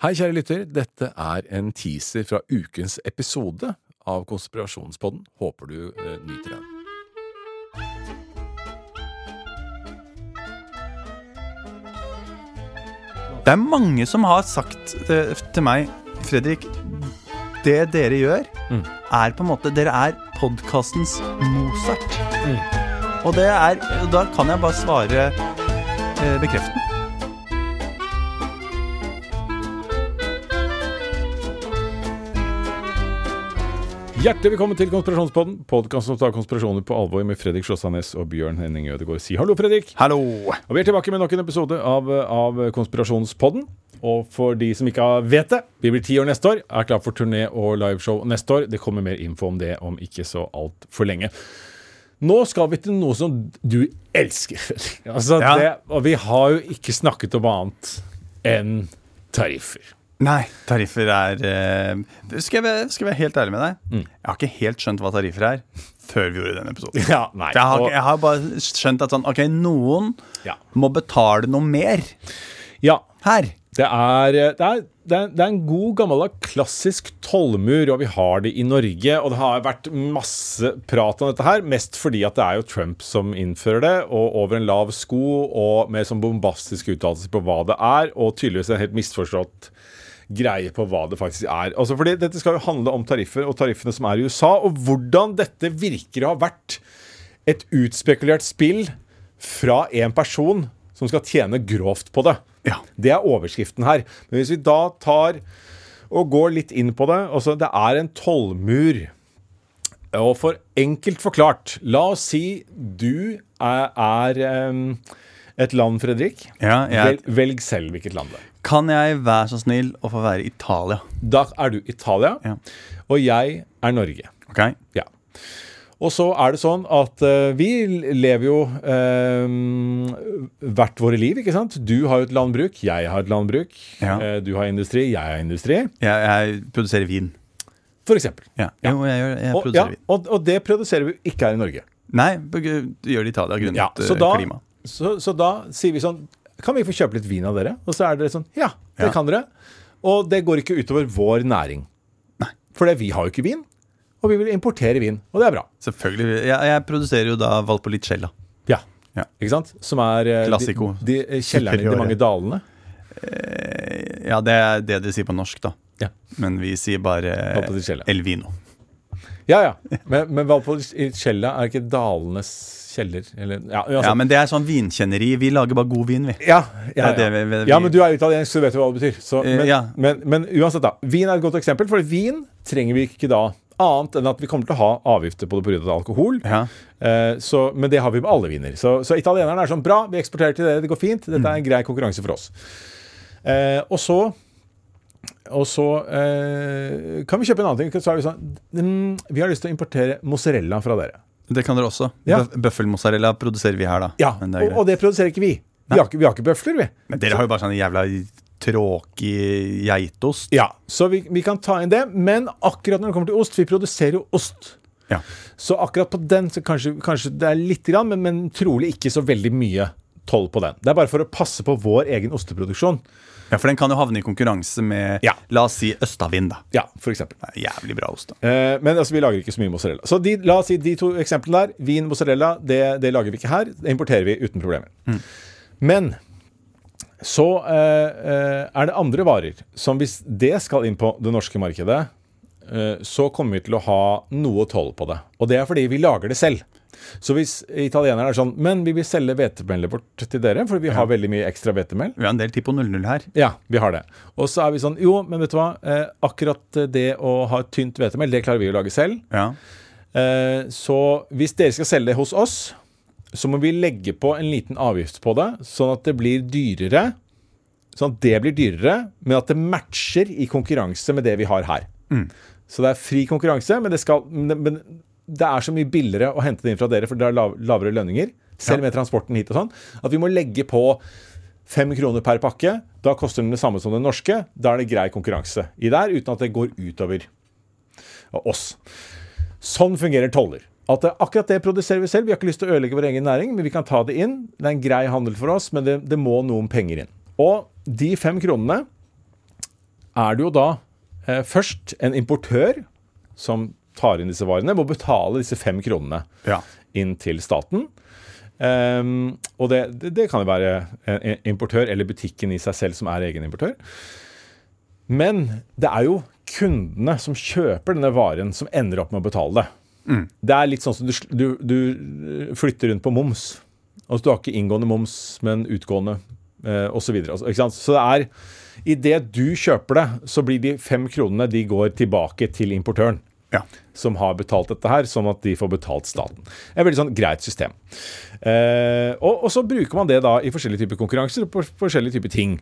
Hei kjære lytter, dette en teaser fra ukens episode av Konspirasjonspodden. Håper du nyter den. Det mange som har sagt til meg, Fredrik, det dere gjør på en måte, dere podcastens Mozart. Og da kan jeg bare svare bekreftende. Hjertelig velkommen til Konspirasjonspodden, podcast som tar konspirasjoner på alvor med Fredrik Slåssanes og Bjørn Henning Ødegård. Si hallo, Fredrik. Hallo. Og vi tilbake med nok en episode av Konspirasjonspodden. Og for de som ikke vet det, vi blir 10 år neste år, klar for turné og liveshow neste år. Det kommer mer info om det om ikke så alt for lenge. Nå skal vi til noe som du elsker, Fredrik. Altså, og vi har jo ikke snakket om annet enn tariffer. Nei, tariffer skal jeg være helt ærlig med deg. Jeg har ikke helt skjønt hva tariffer før vi gjorde denne episoden. Ja, nei. Jeg har bare skjønt at sånn, ok, noen må betale noe mer. Ja. Her. Det en god gammel klassisk tollmur, og vi har det i Norge, og det har vært masse prat om dette her, mest fordi at det jo Trump som innfører det, og over en lav sko, og med sånn bombastiske uttalelser på hva det og tydeligvis en helt misforstått greie på hva det faktisk Altså fordi dette skal jo handle om tariffer og tariffene som i USA, og hvordan dette virker å ha vært et utspekulert spill fra en person som skal tjene grovt på det. Ja. Det overskriften her. Men hvis vi da tar og går litt inn på det, altså det en tollmur. Og for enkelt forklart, la oss si du et land, Fredrik. Ja, velg selv hvilket land det Kan jeg være så snill å få være Italia? Da du Italia, og jeg Norge. Ok. Ja. Og så det sånn at vi lever jo hvert våre liv, ikke sant? Du har jo et landbruk, jeg har et landbruk. Du har industri, jeg har industri. Jeg produserer vin. For eksempel. Ja. Jo, jeg produserer vin. Og det produserer vi ikke her i Norge. Nei, det gjør det i Italia grunnet klima. Så da sier vi sånn, kan vi få kjøpe litt vin av dere? Og så dere sånn, ja, det kan dere. Og det går ikke utover vår næring. Nei. For vi har jo ikke vin, og vi vil importere vin, og det bra. Selvfølgelig. Jeg produserer jo da Valpolicella. Ja, ikke sant? Som Klassiko. De kjellerne i de mange dalene. Ja, det det de sier på norsk da. Ja. Men vi sier bare El Vino. Ja. Men Valpolicella ikke dalenes kjeller, eller, men det sånn vinkjenneri. Vi lager bare god vin, vi. Ja, men du italiensk, så vet du hva det betyr. Så, men uansett da, vin et godt eksempel, for vin trenger vi ikke da annet enn at vi kommer til å ha avgifter på det på grunn av alkohol. Men det har vi med alle viner. Så italienerne sånn, bra, vi eksporterer til det går fint. Dette en grei konkurranse for oss. Og så kan vi kjøpe en annen ting. Så vi sånn, vi har lyst til å importere mozzarella fra dere. Det kan dere også. Bøffelmozzarella produserer vi her da. Ja, og det produserer ikke vi. Vi har ikke bøfler, vi. Men dere har jo bare sånn jævla tråkig geitost. Ja, så vi kan ta inn det. Men akkurat når det kommer til ost, vi produserer jo ost. Ja. Så akkurat på den, så kanskje det litt grann, men trolig ikke så veldig mye toll på den. Det bare for å passe på vår egen osteproduksjon. Ja, for den kan jo havne i konkurranse med, la oss si, Østavind da. Ja, for eksempel. Det jævlig bra ost da. Men altså, vi lager ikke så mye mozzarella. Så la oss si, de to eksemplene der, vin, mozzarella, det lager vi ikke her. Det importerer vi uten problemer. Men så det andre varer, som hvis det skal inn på det norske markedet, så kommer vi til å ha noe toll på det. Og det fordi vi lager det selv. Så hvis italienerne sånn, men vi vil selge hvetemelet vårt til dere, for vi har veldig mye ekstra hvetemel. Vi har en del Tipo 00 her. Ja, vi har det. Og så vi sånn, jo, men vet du hva, akkurat det å ha et tynt hvetemel, det klarer vi å lage selv. Ja. Så hvis dere skal selge det hos oss, så må vi legge på en liten avgift på det, sånn at det blir dyrere, men at det matcher i konkurranse med det vi har her. Så det fri konkurranse, men det så mye billigere å hente det inn fra dere, for det lavere lønninger, selv med transporten hit og sånn, at vi må legge på 5 kroner per pakke, da koster den det samme som den norske, da det grei konkurranse i der, uten at det går utover oss. Sånn fungerer toller. At akkurat det produserer vi selv, vi har ikke lyst til å ødelegge vår egen næring, men vi kan ta det inn, det en grei handel for oss, men det må noen penger inn. Og de 5 kronene, er det jo da først en importør som tar inn disse varene, må betale disse 5 kronene inn til staten. Og det kan jo være en importør eller butikken i seg selv som er egen importør. Men det er jo kundene som kjøper denne varen som ender opp med å betale det. Det er litt sånn som du flytter rundt på moms. Altså du har ikke inngående moms, men utgående og så videre. Ikke sant? Så det er, i det du kjøper det, så blir de 5 kronene, de går tilbake til importøren. Som har betalt dette her, sånn at de får betalt staten. Det er et veldig sånn greit system. Og så bruker man det da i forskjellige typer konkurranser og på forskjellige typer ting.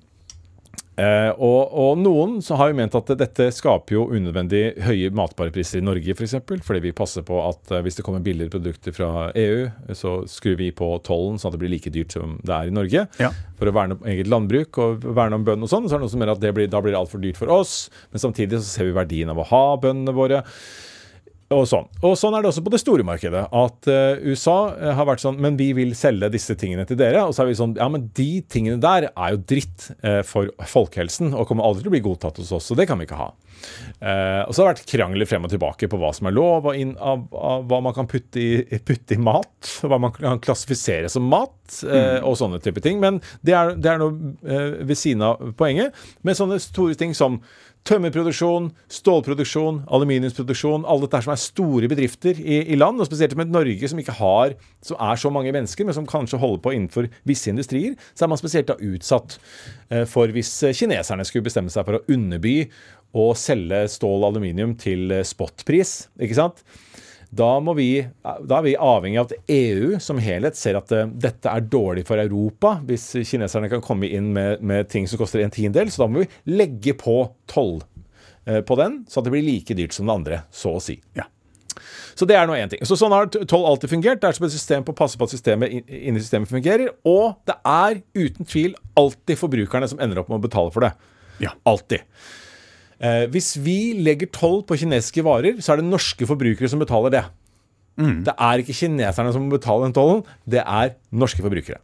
Og noen så har jo ment at dette skaper jo unødvendig høye matvarepriser i Norge for eksempel, fordi vi passer på at hvis det kommer billigere produkter fra EU, så skrur vi på tollen sånn at det blir like dyrt som det er i Norge, for å verne om eget landbruk og verne om bøndene og sånn. Så er det noe som mener at da blir det alt for dyrt for oss, men samtidig så ser vi verdien av å ha bøndene våre. Og sånn er det også på det store markedet, at USA har vært sånn, men vi vil selge disse tingene til dere, og så er vi sånn, ja, men de tingene der er jo dritt for folkehelsen, og kommer aldri til å bli godtatt hos oss, så det kan vi ikke ha. Og så har det vært krangler frem og tilbake på hva som er lov, av hva man kan putte i mat, hva man kan klassifisere som mat, og sånne type ting, men det er noe ved siden av poenget, med sånne store ting som tømmerproduksjon, stålproduksjon, aluminiumsproduksjon, alle dette som er store bedrifter i land, og spesielt med Norge som som er så mange mennesker, men som kanskje holder på innenfor visse industrier, så er man spesielt da utsatt for hvis kineserne skulle bestemme seg for å underby og selge stål og aluminium til spotpris, ikke sant? Da er vi avhengig av at EU som helhet ser at dette er dårlig for Europa, hvis kineserne kan komme inn med ting som koster 1/10, så da må vi legge på toll på den, så at det blir like dyrt som det andre, så å si. Så det er nå en ting. Så sånn har toll alltid fungert. Det er som et system på å passe på at systemet inni systemet fungerer, og det er uten tvil alltid forbrukerne som ender opp med å betale for det. Alltid. Hvis vi legger toll på kinesiske varer, så er det norske forbrukere som betaler det. Det er ikke kineserne som betaler den tollen, det er norske forbrukere.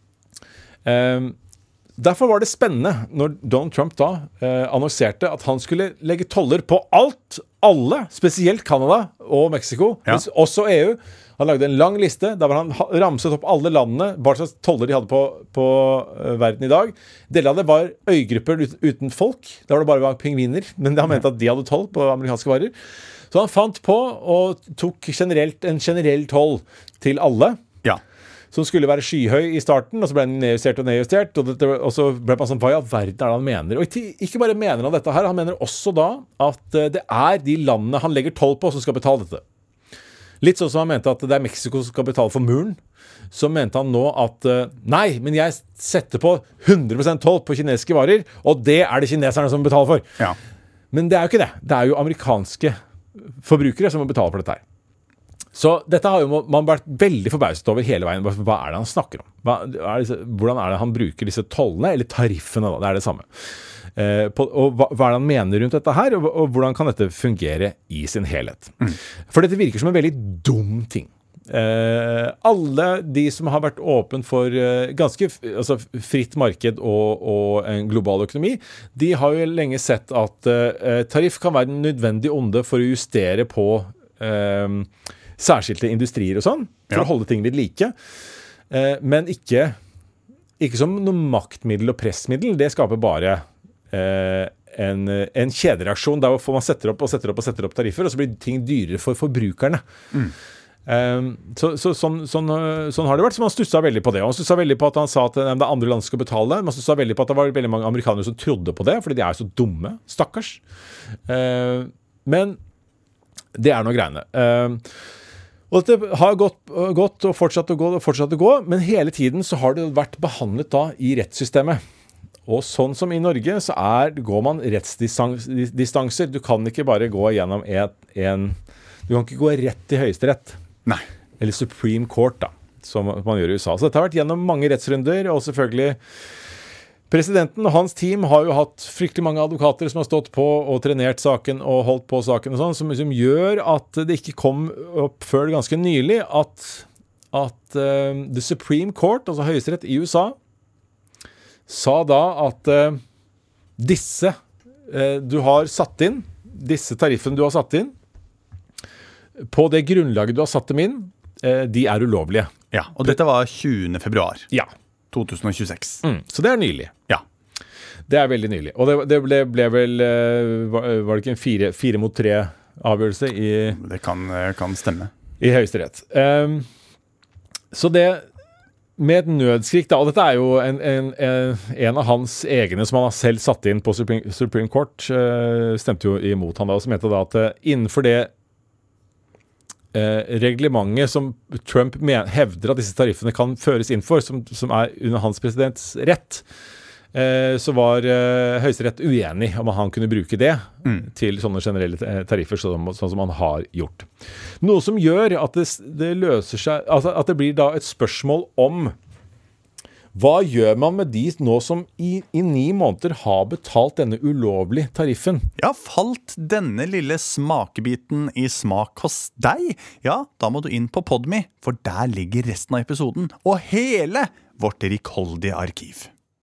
Derfor var det spennende når Donald Trump da annonserte at han skulle legge toller på alle, spesielt Canada og Mexico, også EU. Han lagde en lang liste, der han ramset opp alle landene, bare slags toller de hadde på verden i dag. Deler av det var øygrupper uten folk, der var det bare pingviner, men han mente at de hadde toll på amerikanske varer. Så han fant på og tok en generell toll til alle, som skulle være skyhøy i starten, og så ble den nedjustert, og så ble man sånn, hva i all verden er det han mener? Og ikke bare mener han dette her, han mener også da at det er de landene han legger toll på som skal betale dette. Litt sånn som han mente at det er Mexico som skal betale for muren, så mente han nå at nei, men jeg setter på 100% toll på kinesiske varer, og det er det kineserne som betaler for. Men det er jo ikke det. Det er jo amerikanske forbrukere som må betale for dette her. Så dette har jo man vært veldig forbauset over hele veien. Hva er det han snakker om? Hvordan er det han bruker disse tollene, eller tariffene da? Det er det samme. Og hva er det han mener rundt dette her, og hvordan kan dette fungere i sin helhet? For dette virker som en veldig dum ting. Alle de som har vært åpen for ganske fritt marked og en global økonomi, de har jo lenge sett at tariff kan være en nødvendig onde for å justere på særskilte industrier og sånn, for å holde ting ved like. Men ikke som noe maktmiddel og pressmiddel. Det skaper bare en kjedereaksjon der man setter opp tariffer, og så blir ting dyrere for forbrukerne. Sånn har det vært. Så man stusset veldig på det. Og man stusset veldig på at han sa at det er andre land som skal betale. Man stusset veldig på at det var veldig mange amerikanere som trodde på det, fordi de er så dumme, stakkars. Men det er noe greiene. Og dette har gått og fortsatt å gå, men hele tiden så har det vært behandlet da i rettssystemet. Og sånn som i Norge så går man rettsdistanser. Du kan ikke bare gå gjennom du kan ikke gå rett til høyesterett. Nei. Eller Supreme Court da, som man gjør i USA. Så dette har vært gjennom mange rettsrunder, og selvfølgelig presidenten og hans team har jo hatt fryktelig mange advokater som har stått på og trenert saken og holdt på saken og sånn, som gjør at det ikke kom opp før ganske nylig at The Supreme Court, altså høyesterett i USA, sa da at disse du har satt inn, disse tariffene du har satt inn, på det grunnlaget du har satt dem inn, de er ulovlige. Ja, og dette var 20. februar Ja. 2026. Så det er nylig. Ja. Det er veldig nylig. Og det ble vel, var det ikke en 4-3 avgjørelse Det kan stemme. I Høyesterett. Så det med et nødskrik da, og dette er jo en av hans egne som han har selv satt inn på Supreme Court, stemte jo imot han da, og som mente da at innenfor det reglementet som Trump hevder at disse tariffene kan føres inn for, som er under hans presidents rett, så var Høyesterett uenig om at han kunne bruke det til sånne generelle tariffer, sånn som han har gjort. Noe som gjør at det løser seg, altså at det blir da et spørsmål om hva gjør man med de nå som i 9 måneder har betalt denne ulovlige tariffen? Ja, falt denne lille smakebiten i smak hos deg? Ja, da må du inn på Podme, for der ligger resten av episoden og hele vårt rikholdige arkiv.